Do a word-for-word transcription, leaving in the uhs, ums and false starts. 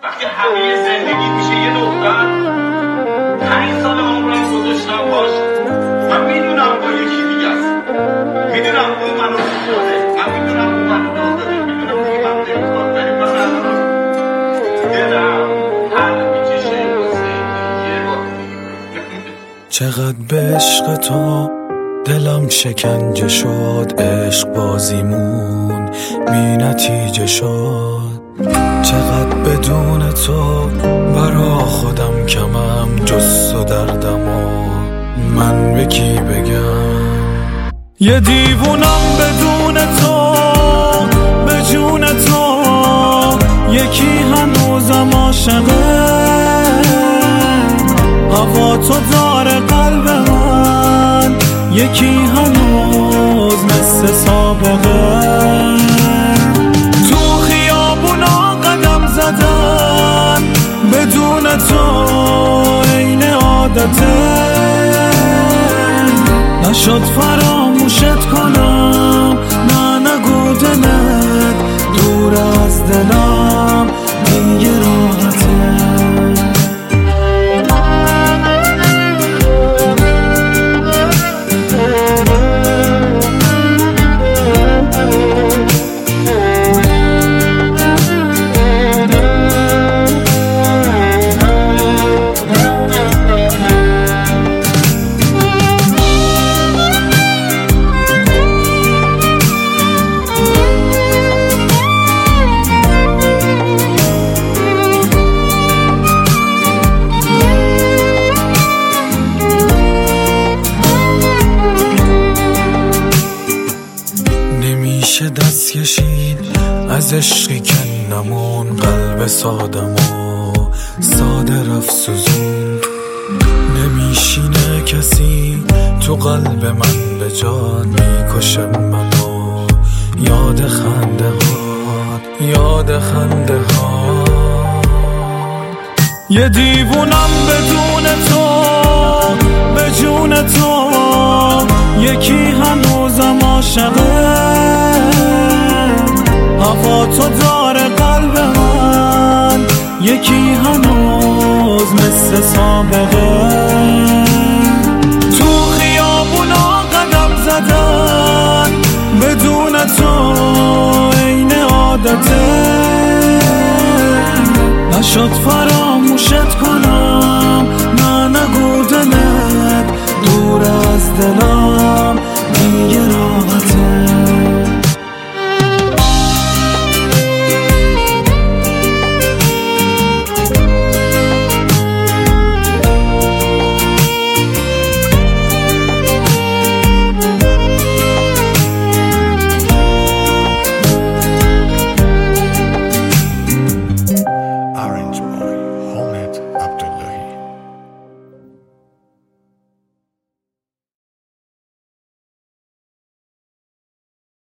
وقتی همه زندگی میشه یه دختر، پنج سال عمرم گذاشتم باش. من میدونم با یکی دیگه است، میدونم اون منو دوست داره، من میدونم اون منو دوست داره، میدونم دیگه من نمیخواد، ولی من الان دلم هر میکشه واسه یه بار. چقدر به عشق تو دلم شکنجه شد، عشق بازیمون بی نتیجه شد. چقدر بدون تو برا خودم کمم، جز و دردم و من به کی بگم. یه دیوونم بدون تو، به جون تو. یکی هنوزم عاشقه، هوا تو داره قلب من. یکی هنوز مثل سابقه تو خیابونا قدم زدن، بدون تو این عادته. نشد فراموشت کنم، نه نگو دلت دور از دلم دیگه راحته. نمیشه دست کشید از عشقی که نمون، قلب سادم و ساده رفت سوزون. نمیشینه کسی تو قلب من به جاد، میکشه منو یاد خنده هات، یاد خنده هات. یه دیوونم بدون تو، به جون تو. یکی هنوزم عاشقه، هوا تو داره قلب من. یکی هنوز مثل سابقه تو خیابونا قدم زدن، بدون تو این عادته. نشد فراموشت کنم، نه نگو دلت دور از دلم